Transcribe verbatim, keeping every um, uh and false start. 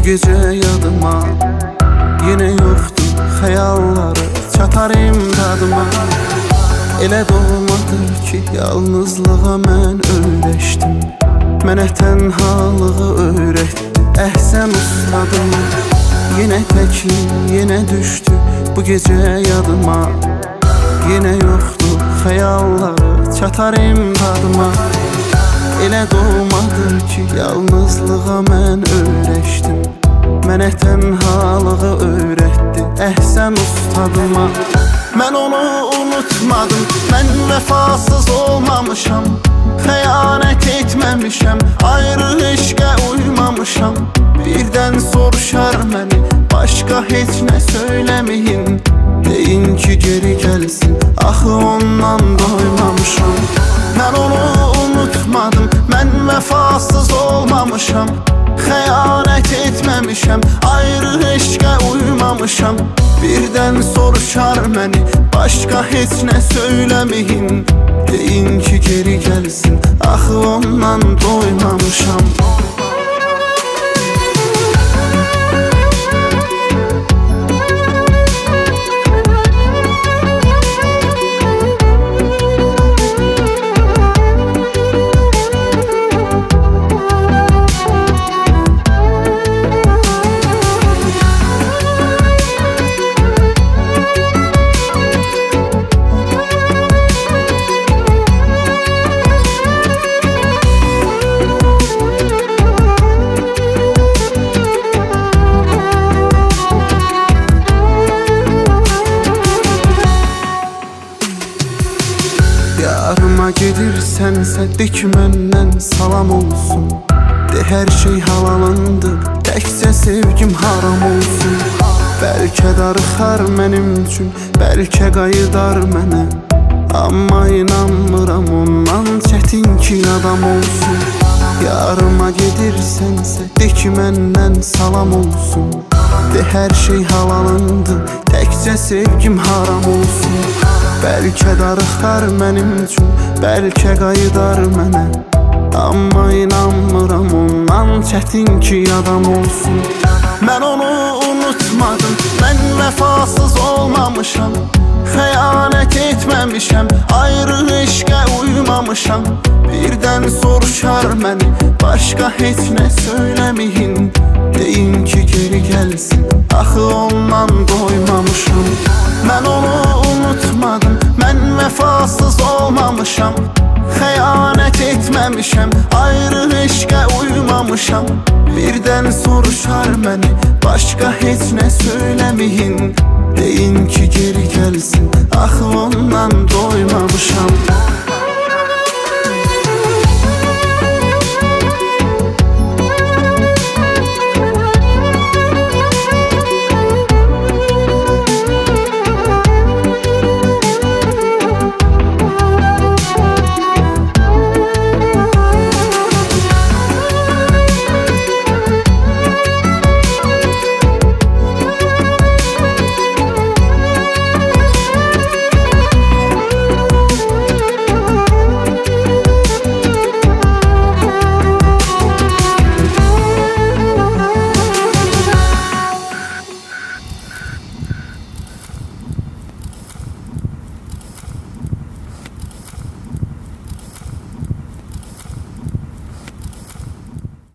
gecə yadıma yenə yoxdur xəyalları, çatar imdadıma. Elə doğmadır ki, yalnızlığa mən öyrəşdim. Mənə tənhalığı öyrətdi əhsən ustadım. Yenə təklim, yenə düşdü bu gecə yadıma. Yenə yoxdur xəyalları, çatar imdadıma. Elə doğmadır ki, yalnızlığa mən öyrəşdim. Mənə tənhalığı öyrətdi əhsən ustadıma. Mən onu unutmadım, mən vəfasız olmamışam. Xəyanət etməmişəm, ayrı eşqə uymamışam. Birdən soruşar məni, başqa heç nə söyləməyin. Deyin ki, geri gəlsin, axı ondan doymamışam. Mən onu unutmadım, mən vəfasız olmamışam. Xəyanət etməmişəm, ayrı eşqə uymamışam. Birdən soruşar məni, başqa heç nə söyləməyin. Deyin ki, geri gəlsin, axı ondan doymamışam. Yarıma gedirsənsə de ki, məndən salam olsun. De hər şey halalındır, təkcə sevgim haram olsun. Bəlkə darıxar mənim üçün, bəlkə qayıdar mənə. Amma inanmıram ondan çətin ki, adam olsun. Yarıma gedirsənsə de ki, məndən salam olsun. De hər şey halalındır, təkcə sevgim haram olsun. Bəlkə darıxar mənim üçün, bəlkə qayıdar mənə. Amma inanmıram ondan çətin ki, adam olsun. Mən onu unutmadım, mən vəfasız olmamışam. Xəyanət etməmişəm, ayrı eşqə uymamışam. Birdən soruşar məni, başqa heç nə söyləməyin. Deyin ki, geri gəlsin, axı ondan doymamışam. Mən onu unutmadım, mən vəfasız olmamışam. Xəyanət etməmişəm, ayrı eşqə uymamışam. Birdən soruşar məni, başqa heç nə söyləməyin. Deyin ki, geri gəlsin.